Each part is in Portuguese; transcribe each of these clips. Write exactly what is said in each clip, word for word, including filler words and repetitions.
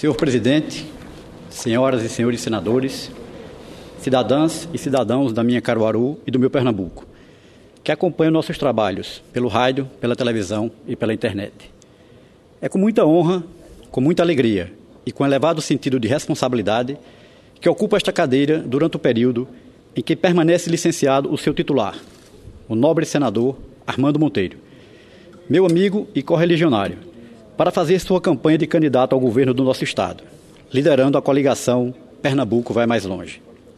Senhor presidente, senhoras e senhores senadores, cidadãs e cidadãos da minha Caruaru e do meu Pernambuco, que acompanham nossos trabalhos pelo rádio, pela televisão e pela internet. É com muita honra, com muita alegria e com elevado sentido de responsabilidade que ocupo esta cadeira durante o período em que permanece licenciado o seu titular, o nobre senador Armando Monteiro, meu amigo e correligionário, para fazer sua campanha de candidato ao governo do nosso Estado, liderando a coligação Pernambuco Vai Mais Longe.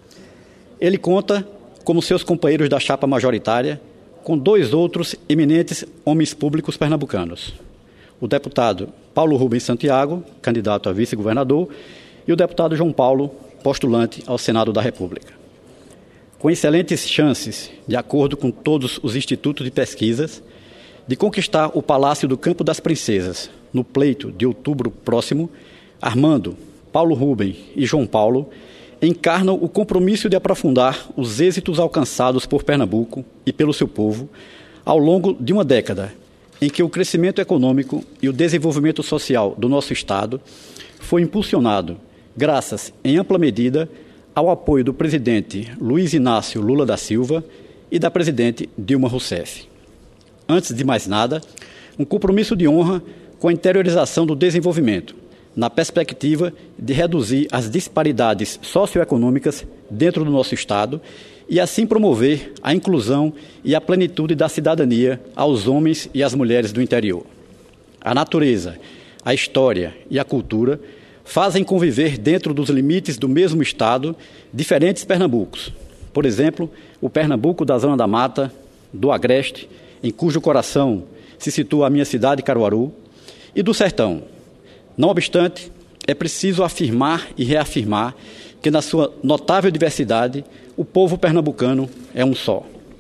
Ele conta, como seus companheiros da chapa majoritária, com dois outros eminentes homens públicos pernambucanos, o deputado Paulo Rubens Santiago, candidato a vice-governador, e o deputado João Paulo, postulante ao Senado da República. Com excelentes chances, de acordo com todos os institutos de pesquisas, de conquistar o Palácio do Campo das Princesas no pleito de outubro próximo, Armando, Paulo Rubens e João Paulo encarnam o compromisso de aprofundar os êxitos alcançados por Pernambuco e pelo seu povo ao longo de uma década em que o crescimento econômico e o desenvolvimento social do nosso Estado foi impulsionado, graças, em ampla medida, ao apoio do presidente Luiz Inácio Lula da Silva e da presidente Dilma Rousseff. Antes de mais nada, um compromisso de honra com a interiorização do desenvolvimento, na perspectiva de reduzir as disparidades socioeconômicas dentro do nosso Estado e assim promover a inclusão e a plenitude da cidadania aos homens e às mulheres do interior. A natureza, a história e a cultura fazem conviver dentro dos limites do mesmo Estado diferentes Pernambucos. Por exemplo, o Pernambuco da Zona da Mata, do Agreste, em cujo coração se situa a minha cidade, Caruaru, e do Sertão. Não obstante, é preciso afirmar e reafirmar que, na sua notável diversidade, o povo pernambucano é um só.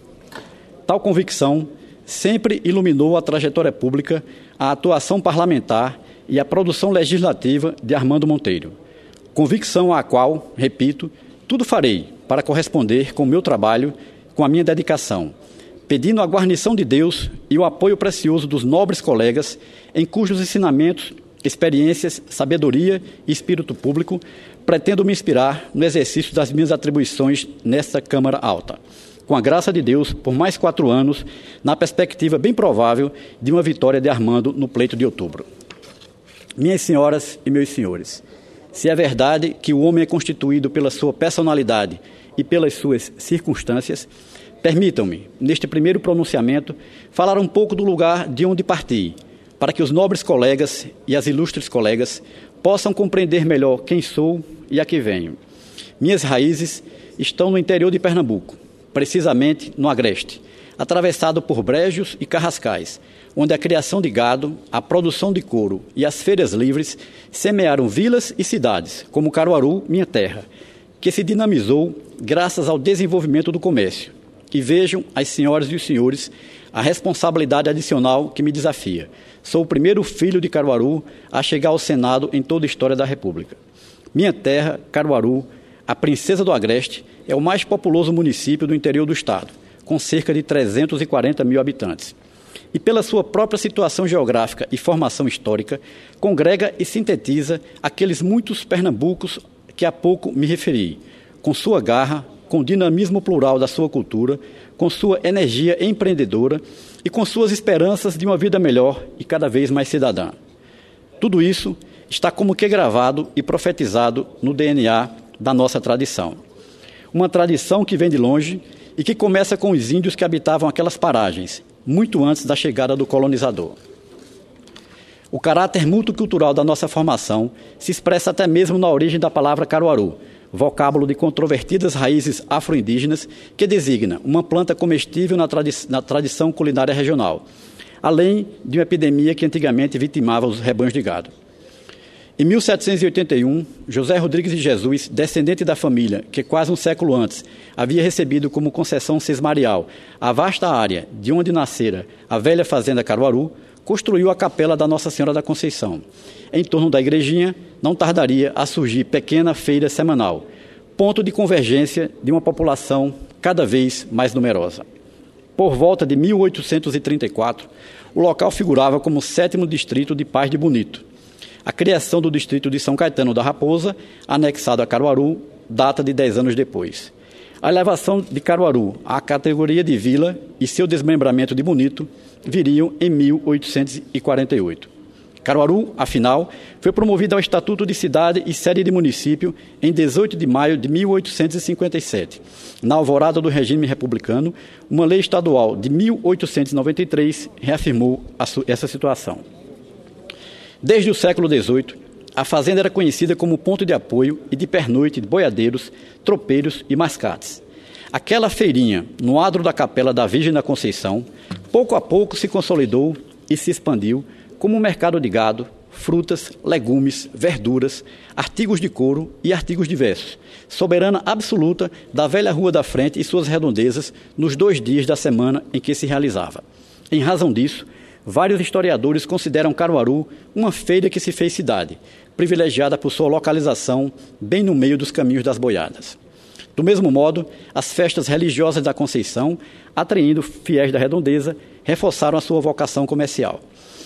Tal convicção sempre iluminou a trajetória pública, a atuação parlamentar e a produção legislativa de Armando Monteiro. Convicção à qual, repito, tudo farei para corresponder com o meu trabalho, com a minha dedicação, pedindo a guarnição de Deus e o apoio precioso dos nobres colegas em cujos ensinamentos, experiências, sabedoria e espírito público pretendo me inspirar no exercício das minhas atribuições nesta Câmara Alta. Com a graça de Deus, por mais quatro anos, na perspectiva bem provável de uma vitória de Armando no pleito de outubro. Minhas senhoras e meus senhores, se é verdade que o homem é constituído pela sua personalidade e pelas suas circunstâncias, permitam-me, neste primeiro pronunciamento, falar um pouco do lugar de onde parti, para que os nobres colegas e as ilustres colegas possam compreender melhor quem sou e a que venho. Minhas raízes estão no interior de Pernambuco, precisamente no Agreste, atravessado por brejos e carrascais, onde a criação de gado, a produção de couro e as feiras livres semearam vilas e cidades, como Caruaru, minha terra, que se dinamizou graças ao desenvolvimento do comércio. E vejam, as senhoras e os senhores, a responsabilidade adicional que me desafia. Sou o primeiro filho de Caruaru a chegar ao Senado em toda a história da República. Minha terra, Caruaru, a princesa do Agreste, é o mais populoso município do interior do Estado, com cerca de trezentos e quarenta mil habitantes. E pela sua própria situação geográfica e formação histórica, congrega e sintetiza aqueles muitos pernambucos que há pouco me referi, com sua garra, com o dinamismo plural da sua cultura, com sua energia empreendedora e com suas esperanças de uma vida melhor e cada vez mais cidadã. Tudo isso está como que gravado e profetizado no D N A da nossa tradição. Uma tradição que vem de longe e que começa com os índios que habitavam aquelas paragens, muito antes da chegada do colonizador. O caráter multicultural da nossa formação se expressa até mesmo na origem da palavra Caruaru, vocábulo de controvertidas raízes afro-indígenas que designa uma planta comestível na, tradi- na tradição culinária regional, além de uma epidemia que antigamente vitimava os rebanhos de gado. Em mil setecentos e oitenta e um, José Rodrigues de Jesus, descendente da família que quase um século antes havia recebido como concessão sesmarial a vasta área de onde nascera a velha fazenda Caruaru, construiu a capela da Nossa Senhora da Conceição. Em torno da igrejinha, não tardaria a surgir pequena feira semanal, ponto de convergência de uma população cada vez mais numerosa. Por volta de mil oitocentos e trinta e quatro, o local figurava como o sétimo distrito de Paz de Bonito. A criação do distrito de São Caetano da Raposa, anexado a Caruaru, data de dez anos depois. A elevação de Caruaru à categoria de vila e seu desmembramento de Bonito viriam em mil oitocentos e quarenta e oito. Caruaru, afinal, foi promovida ao Estatuto de Cidade e Sede de Município em dezoito de maio de mil oitocentos e cinquenta e sete. Na alvorada do regime republicano, uma lei estadual de mil oitocentos e noventa e três reafirmou essa situação. Desde o século dezoito, a fazenda era conhecida como ponto de apoio e de pernoite de boiadeiros, tropeiros e mascates. Aquela feirinha, no adro da Capela da Virgem da Conceição, pouco a pouco se consolidou e se expandiu como um mercado de gado, frutas, legumes, verduras, artigos de couro e artigos diversos, soberana absoluta da velha Rua da Frente e suas redondezas nos dois dias da semana em que se realizava. Em razão disso, vários historiadores consideram Caruaru uma feira que se fez cidade, privilegiada por sua localização bem no meio dos caminhos das boiadas. Do mesmo modo, as festas religiosas da Conceição, atraindo fiéis da redondeza, reforçaram a sua vocação comercial.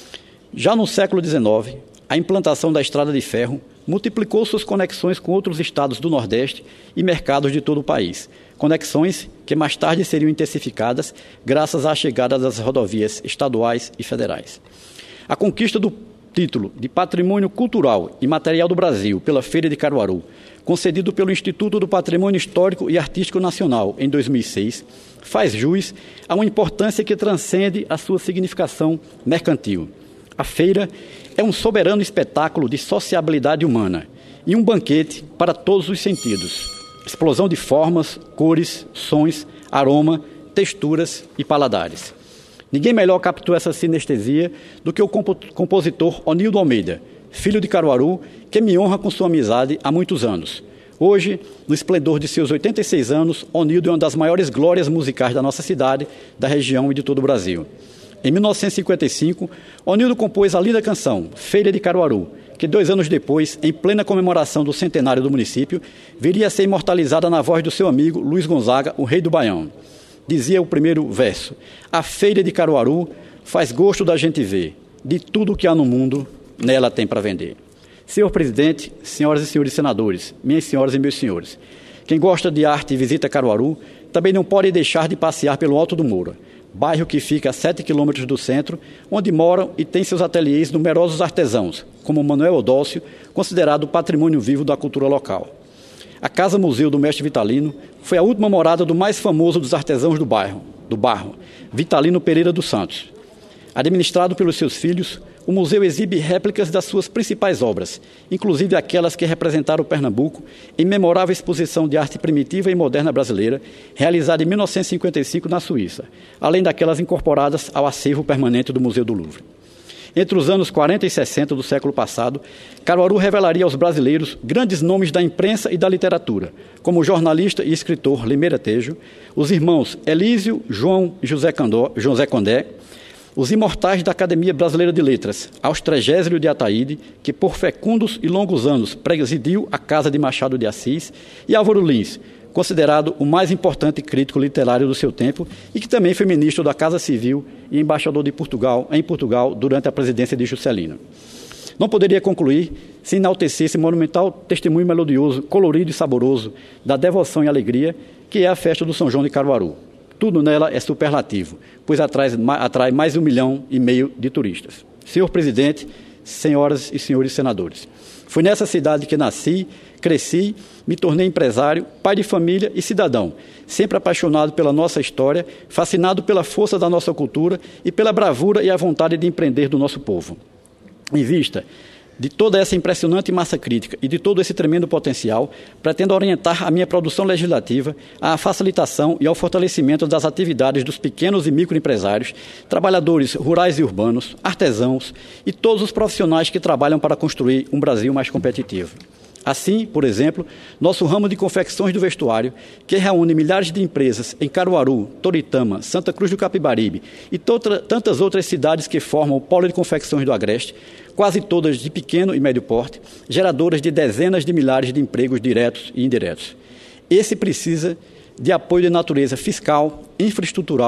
Já no século dezenove, a implantação da estrada de ferro multiplicou suas conexões com outros estados do Nordeste e mercados de todo o país, conexões que mais tarde seriam intensificadas graças à chegada das rodovias estaduais e federais. A conquista do título de Patrimônio Cultural e Material do Brasil pela Feira de Caruaru, concedido pelo Instituto do Patrimônio Histórico e Artístico Nacional em dois mil e seis, faz jus a uma importância que transcende a sua significação mercantil. A feira é um soberano espetáculo de sociabilidade humana e um banquete para todos os sentidos. Explosão de formas, cores, sons, aroma, texturas e paladares. Ninguém melhor captou essa sinestesia do que o compositor Onildo Almeida, filho de Caruaru, que me honra com sua amizade há muitos anos. Hoje, no esplendor de seus oitenta e seis anos, Onildo é uma das maiores glórias musicais da nossa cidade, da região e de todo o Brasil. Em mil novecentos e cinquenta e cinco, Onildo compôs a linda canção Feira de Caruaru, que dois anos depois, em plena comemoração do centenário do município, viria a ser imortalizada na voz do seu amigo Luiz Gonzaga, o rei do Baião. Dizia o primeiro verso: a Feira de Caruaru faz gosto da gente ver, de tudo que há no mundo, nela tem para vender. Senhor presidente, senhoras e senhores senadores, minhas senhoras e meus senhores, quem gosta de arte e visita Caruaru, também não pode deixar de passear pelo Alto do Moura, bairro que fica a sete quilômetros do centro, onde moram e têm seus ateliês numerosos artesãos, como Manuel Eudócio, considerado patrimônio vivo da cultura local. A Casa-Museu do Mestre Vitalino foi a última morada do mais famoso dos artesãos do bairro, do Barro, Vitalino Pereira dos Santos. Administrado pelos seus filhos, o museu exibe réplicas das suas principais obras, inclusive aquelas que representaram Pernambuco em memorável exposição de arte primitiva e moderna brasileira, realizada em mil novecentos e cinquenta e cinco na Suíça, além daquelas incorporadas ao acervo permanente do Museu do Louvre. Entre os anos quarenta e sessenta do século passado, Caruaru revelaria aos brasileiros grandes nomes da imprensa e da literatura, como o jornalista e escritor Limeira Tejo, os irmãos Elísio, João e José, Candó, José Condé, os imortais da Academia Brasileira de Letras, Austrégésilo de Ataíde, que por fecundos e longos anos presidiu a Casa de Machado de Assis, e Álvaro Lins, considerado o mais importante crítico literário do seu tempo e que também foi ministro da Casa Civil e embaixador de Portugal, em Portugal durante a presidência de Juscelino. Não poderia concluir se enaltecer esse monumental testemunho melodioso, colorido e saboroso da devoção e alegria que é a festa do São João de Caruaru. Tudo nela é superlativo, pois atrai, atrai mais de um milhão e meio de turistas. Senhor presidente, senhoras e senhores senadores, foi nessa cidade que nasci, cresci, me tornei empresário, pai de família e cidadão, sempre apaixonado pela nossa história, fascinado pela força da nossa cultura e pela bravura e a vontade de empreender do nosso povo. Em vista de toda essa impressionante massa crítica e de todo esse tremendo potencial, pretendo orientar a minha produção legislativa à facilitação e ao fortalecimento das atividades dos pequenos e microempresários, trabalhadores rurais e urbanos, artesãos e todos os profissionais que trabalham para construir um Brasil mais competitivo. Assim, por exemplo, nosso ramo de confecções do vestuário, que reúne milhares de empresas em Caruaru, Toritama, Santa Cruz do Capibaribe e tantas outras cidades que formam o polo de confecções do Agreste, quase todas de pequeno e médio porte, geradoras de dezenas de milhares de empregos diretos e indiretos. Esse precisa de apoio de natureza fiscal, infraestrutural,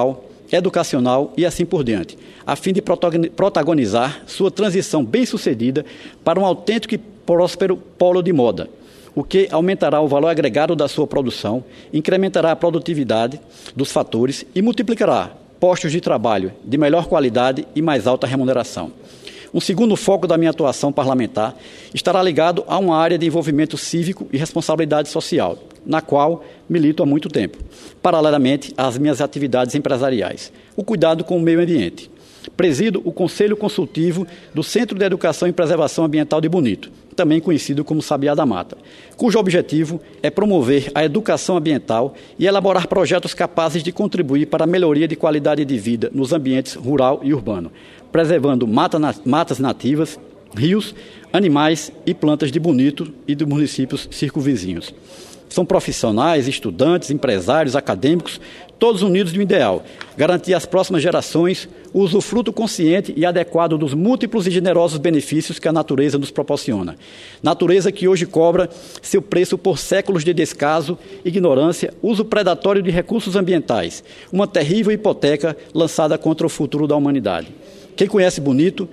educacional e assim por diante, a fim de protagonizar sua transição bem-sucedida para um autêntico e próspero polo de moda, o que aumentará o valor agregado da sua produção, incrementará a produtividade dos fatores e multiplicará postos de trabalho de melhor qualidade e mais alta remuneração. Um segundo foco da minha atuação parlamentar estará ligado a uma área de envolvimento cívico e responsabilidade social, na qual milito há muito tempo, paralelamente às minhas atividades empresariais. O cuidado com o meio ambiente. Presido o Conselho Consultivo do Centro de Educação e Preservação Ambiental de Bonito, também conhecido como Sabiá da Mata, cujo objetivo é promover a educação ambiental e elaborar projetos capazes de contribuir para a melhoria de qualidade de vida nos ambientes rural e urbano, preservando mata, matas nativas, rios, animais e plantas de Bonito e dos municípios circunvizinhos. São profissionais, estudantes, empresários, acadêmicos, todos unidos de um ideal: garantir às próximas gerações o usufruto consciente e adequado dos múltiplos e generosos benefícios que a natureza nos proporciona. Natureza que hoje cobra seu preço por séculos de descaso, ignorância, uso predatório de recursos ambientais, uma terrível hipoteca lançada contra o futuro da humanidade. Quem conhece Bonito,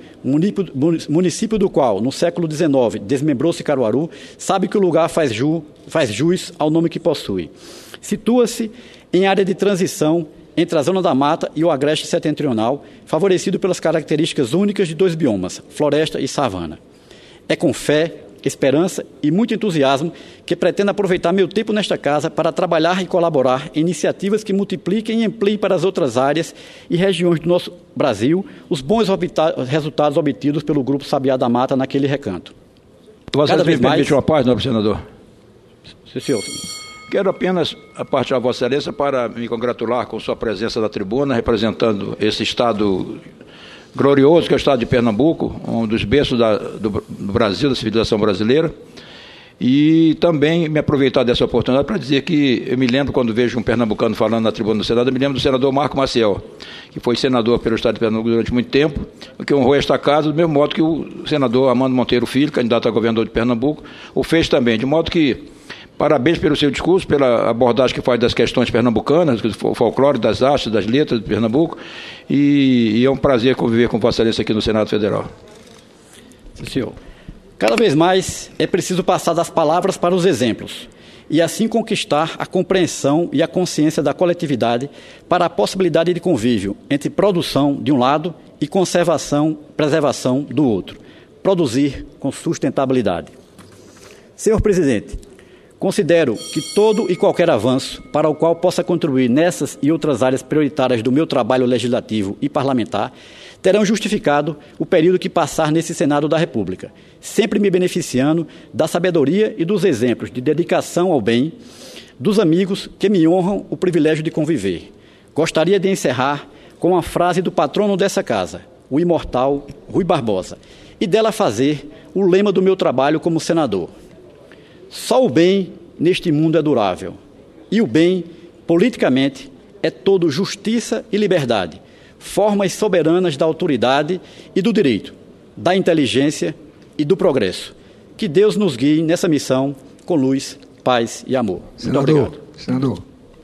município do qual, no século dezenove, desmembrou-se Caruaru, sabe que o lugar faz, ju, faz jus ao nome que possui. Situa-se em área de transição entre a Zona da Mata e o Agreste Setentrional, favorecido pelas características únicas de dois biomas, floresta e savana. É com fé, esperança e muito entusiasmo que pretendo aproveitar meu tempo nesta casa para trabalhar e colaborar em iniciativas que multipliquem e ampliem para as outras áreas e regiões do nosso Brasil os bons resultados obtidos pelo Grupo Sabiá da Mata naquele recanto. Você me permite uma parte, nobre senador? Sim, senhor. Quero apenas partir a Vossa Excelência para me congratular com sua presença na tribuna, representando esse Estado glorioso que é o Estado de Pernambuco, um dos berços da, do, do Brasil, da civilização brasileira, e também me aproveitar dessa oportunidade para dizer que eu me lembro, quando vejo um pernambucano falando na tribuna do Senado, eu me lembro do senador Marco Maciel, que foi senador pelo Estado de Pernambuco durante muito tempo, que honrou esta casa do mesmo modo que o senador Armando Monteiro Filho, candidato a governador de Pernambuco, o fez também, de modo que parabéns pelo seu discurso, pela abordagem que faz das questões pernambucanas, do folclore, das artes, das letras de Pernambuco, e, e é um prazer conviver com Vossa Excelência aqui no Senado Federal. Sim, senhor. Cada vez mais é preciso passar das palavras para os exemplos, e assim conquistar a compreensão e a consciência da coletividade para a possibilidade de convívio entre produção de um lado e conservação, preservação do outro. Produzir com sustentabilidade. Senhor Presidente, considero que todo e qualquer avanço para o qual possa contribuir nessas e outras áreas prioritárias do meu trabalho legislativo e parlamentar terão justificado o período que passar nesse Senado da República, sempre me beneficiando da sabedoria e dos exemplos de dedicação ao bem dos amigos que me honram o privilégio de conviver. Gostaria de encerrar com uma frase do patrono dessa casa, o imortal Rui Barbosa, e dela fazer o lema do meu trabalho como senador. Só o bem neste mundo é durável, e o bem, politicamente, é todo justiça e liberdade, formas soberanas da autoridade e do direito, da inteligência e do progresso. Que Deus nos guie nessa missão com luz, paz e amor. Senador, muito obrigado. Senador,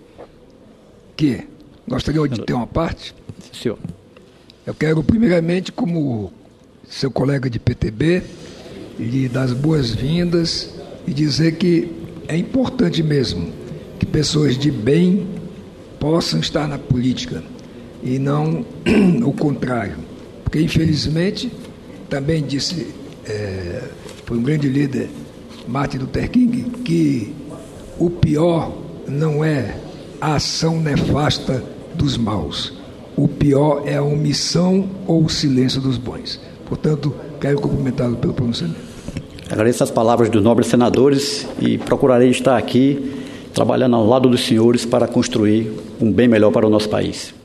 que gostaria de ter uma parte? Senhor. Eu quero, primeiramente, como seu colega de P T B, lhe dar as boas-vindas e dizer que é importante mesmo que pessoas de bem possam estar na política e não o contrário. Porque, infelizmente, também disse, é, foi um grande líder, Martin Luther King, que o pior não é a ação nefasta dos maus. O pior é a omissão ou o silêncio dos bons. Portanto, quero cumprimentá-lo pelo pronunciamento. Agradeço as palavras dos nobres senadores e procurarei estar aqui trabalhando ao lado dos senhores para construir um bem melhor para o nosso país.